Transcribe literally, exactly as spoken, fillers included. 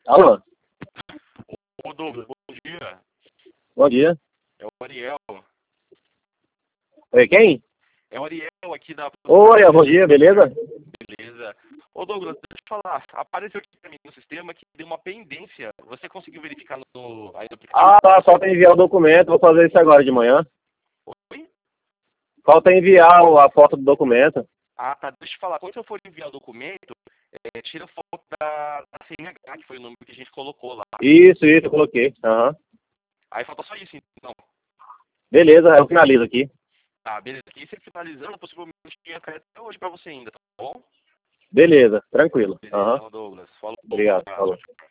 Alô? Ô Douglas, bom dia. Bom dia. É o Ariel. Oi, quem? É o Ariel aqui da... Oi, bom dia, beleza? Beleza. Ô Douglas, deixa eu te falar. Apareceu aqui pra mim no sistema que deu uma pendência. Você conseguiu verificar no, aí no aplicativo? Ah, tá, falta enviar o documento, vou fazer isso agora de manhã. Oi? Falta enviar o- a foto do documento. Ah, tá. Deixa eu te falar. Quando eu for enviar o documento, é, tira foto da, da C N H, que foi o número que a gente colocou lá. Isso, isso, eu coloquei. Aham. Aí falta só isso, então. Beleza, eu finalizo aqui. Tá, beleza. Aqui você finalizando, possivelmente entra até hoje pra você ainda, tá bom? Beleza, tranquilo. Beleza, Aham. então, Douglas. Falou. Obrigado, Tchau, falou. tchau.